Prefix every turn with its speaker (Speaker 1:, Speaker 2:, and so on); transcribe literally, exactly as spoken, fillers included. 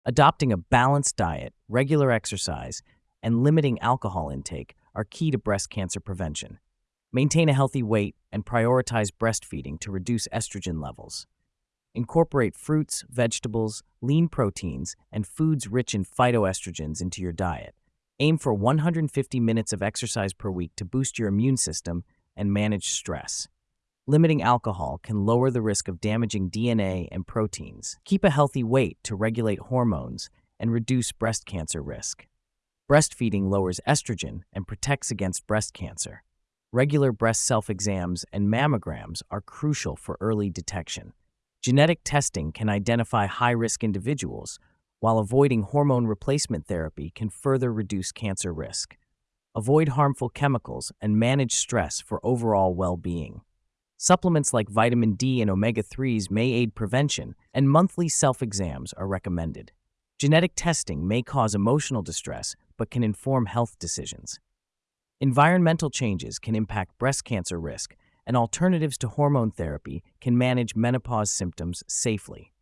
Speaker 1: Adopting a balanced diet, regular exercise, and limiting alcohol intake are key to breast cancer prevention. Maintain a healthy weight and prioritize breastfeeding to reduce estrogen levels. Incorporate fruits, vegetables, lean proteins, and foods rich in phytoestrogens into your diet. Aim for one hundred fifty minutes of exercise per week to boost your immune system and manage stress. Limiting alcohol can lower the risk of damaging D N A and proteins. Keep a healthy weight to regulate hormones and reduce breast cancer risk. Breastfeeding lowers estrogen and protects against breast cancer. Regular breast self-exams and mammograms are crucial for early detection. Genetic testing can identify high-risk individuals, while avoiding hormone replacement therapy can further reduce cancer risk. Avoid harmful chemicals and manage stress for overall well-being. Supplements like vitamin D and omega threes may aid prevention, and monthly self-exams are recommended. Genetic testing may cause emotional distress but can inform health decisions. Environmental changes can impact breast cancer risk, and alternatives to hormone therapy can manage menopause symptoms safely.